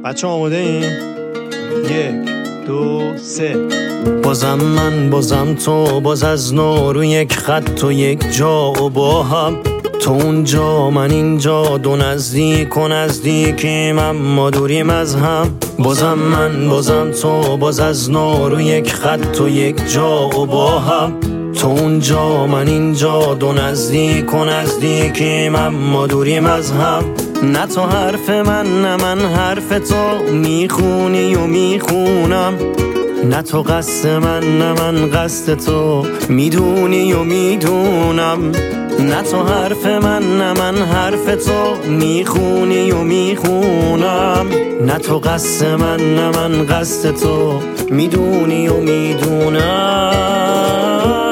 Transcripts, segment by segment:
بچه آماده این؟ 1 2 3 بازم من بازم تو، باز از نو رو یک خط و یک جا و با هم، تو اونجا من اینجا، دو نزدیک و نزدیکیم اما دوریم از هم. بازم من بازم تو، باز از نو رو یک خط و یک جا و با هم، تو اونجا من اینجا، دو نزدیک و نزدیکیم اما دوریم از هم. نه تو حرف من نه من حرف تو، میخونی و میخونم، نه تو قصد من نه من قصد تو، میدونی و میدونم. نه تو حرف من نه من حرف تو، میخونی و میخونم، نه تو قصد من نه من قصد تو، میدونی و میدونم.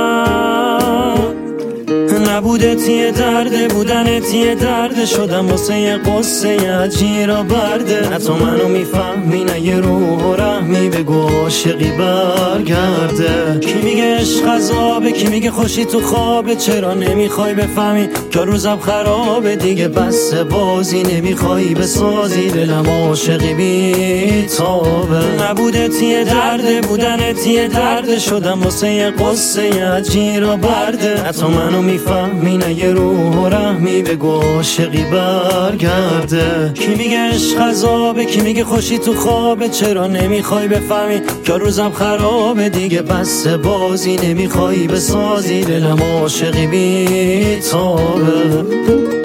نبودت یه درده، بودنت یه درده، شدم واسه یه قصه عجیر و برده. نه تو منو میفهمی نه یه روح و رحمی، بگو عاشقی برگرده. کی میگه عشق عذابه، کی میگه خوشی تو خوابه، چرا نمیخوای بفهمی که روزم خرابه دیگه؟ بس بازی نمیخوای بسازی، دلم عاشقی بی تابه. نبودت یه درده، بودنت یه درده، شدم واسه یه قصه عجیر و برده. نه تو منو میفهمی نه یه روح و رحمی، بگو عاشقی برگرده. کی میگه عشق عذابه، کی میگه خوشی تو خوابه، چرا نمیخوای بفهمی که روزم خرابه دیگه؟ بس بازی نمیخوای بسازی، دلم عاشقی بی تابه.